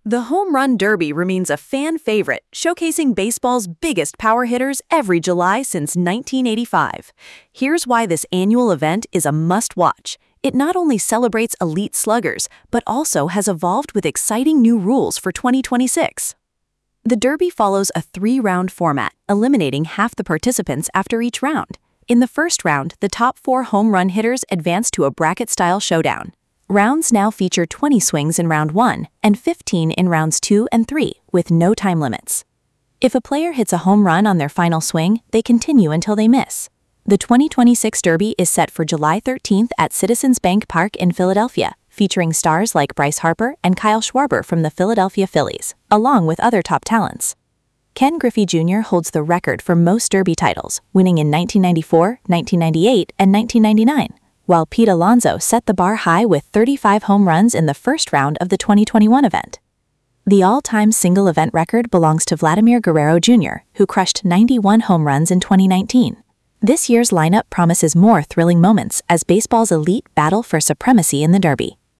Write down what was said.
The Home Run Derby remains a fan favorite, showcasing baseball's biggest power hitters every July since 1985. Here's why this annual event is a must-watch. It not only celebrates elite sluggers, but also has evolved with exciting new rules for 2026. The Derby follows a three-round format, eliminating half the participants after each round. In the first round, the top 4 home run hitters advance to a bracket-style showdown. Rounds now feature 20 swings in round 1 and 15 in rounds 2 and 3, with no time limits. If a player hits a home run on their final swing, they continue until they miss. The 2026 Derby is set for July 13th at Citizens Bank Park in Philadelphia, featuring stars like Bryce Harper and Kyle Schwarber from the Philadelphia Phillies, along with other top talents. Ken Griffey Jr. holds the record for most Derby titles, winning in 1994, 1998, and 1999. While Pete Alonso set the bar high with 35 home runs in the first round of the 2021 event. The all-time single event record belongs to Vladimir Guerrero Jr., who crushed 91 home runs in 2019. This year's lineup promises more thrilling moments as baseball's elite battle for supremacy in the Derby.